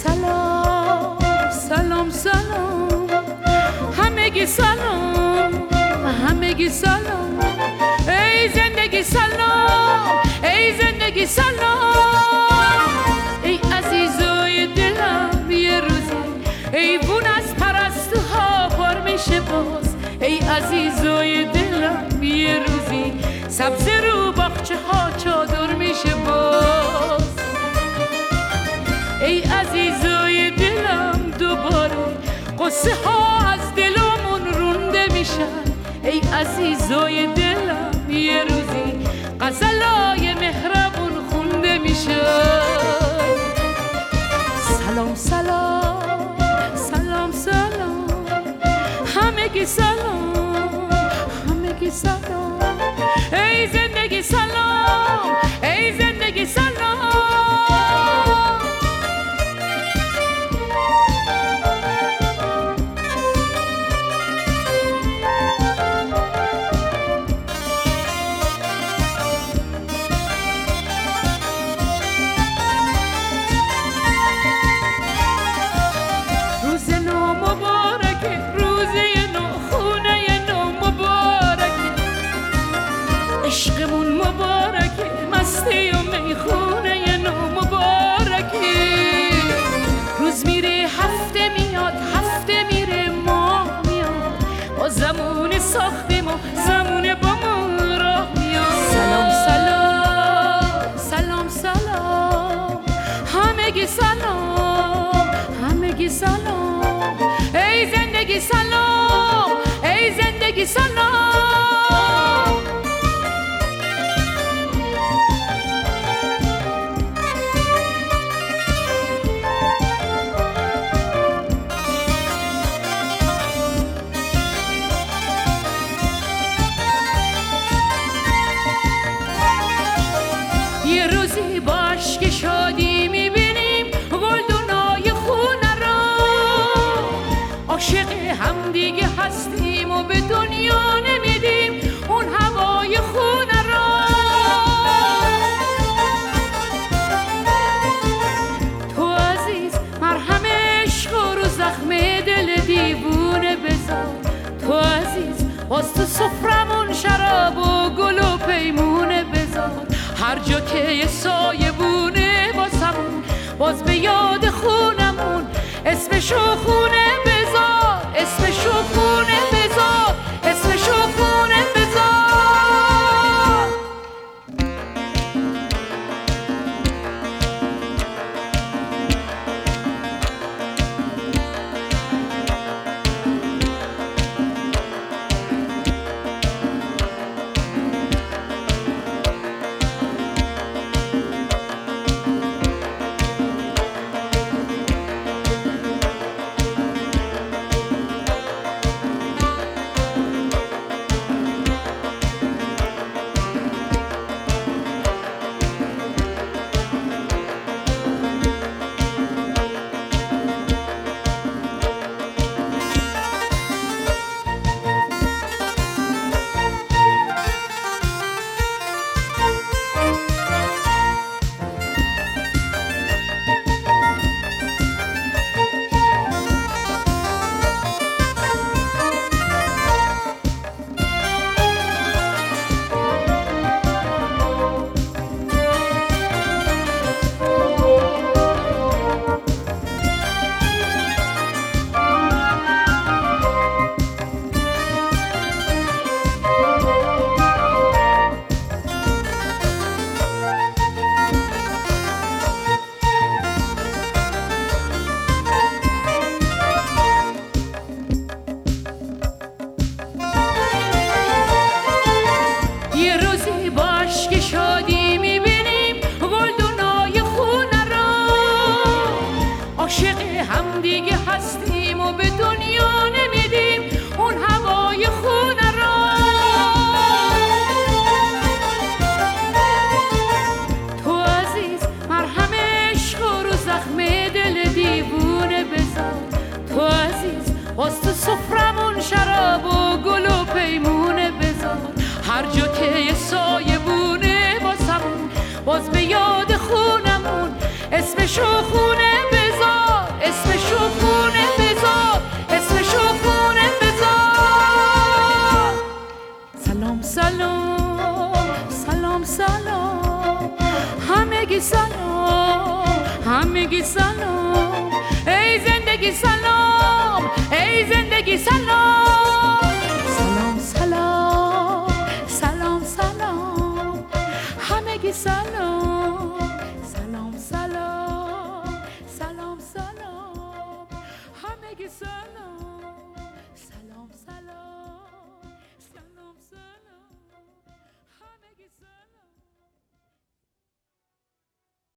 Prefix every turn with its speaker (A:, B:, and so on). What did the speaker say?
A: سلام سلام سلام، همگی سلام، همگی سلام. ای زندگی سلام، ای زندگی سلام. ای عزیزای دلم یه روزی ایوون از پرستوها بار میشه باز. ای عزیزای دلم یه روزی سبز رو باغچه ها چادر میشه باز. ای عزیزای دلم دوباره قصه ها از دلمون رونده میشن. ای عزیزای دلم یه روزی غزلای مهربون خونده میشن. سلام سلام سلام سلام، همگی سلام، همگی سلام. ای زندگی سلام، ای زندگی سلام. روز نو مبارکه، روزه نو، خونه نو مبارکه، عشقمون مبارکه، مستی و میخونه نو مبارکه. روز میره هفته میاد، هفته میره ماه میاد، با زمون ساختیم و زمون با ما راه میاد. سلام سلام سلام سلام، همگی سلام، همگی سلام. ای زندگی سلام، ای زندگی سلام. یه روزی باش که شادی میبینیم گلدونای خونه را، عاشق هم دیگه هستیم و به دنیا نمیدیم اون هوای خونه را. تو عزیز مرهم عشق رو زخم دل دیوونه بذار. تو عزیز باز تو سفرمون شراب و گل و پیمونه بذار. هر جا که یه سایه بونه واسمون باز به یاد خونمون اسمشو خونه بذار، اسمشو خونه بذار، اسمشو خونه بذار. باز تو سفرمون شراب و گل و پیمونه بذار. هر جا که یه سایه بونه واسمون باز به یاد خونمون اسمشو خونه بذار، زندگی سلام، ای زندگی سلام. سلام سلام سلام سلام، همگی سلام. سلام سلام سلام سلام، همگی سلام.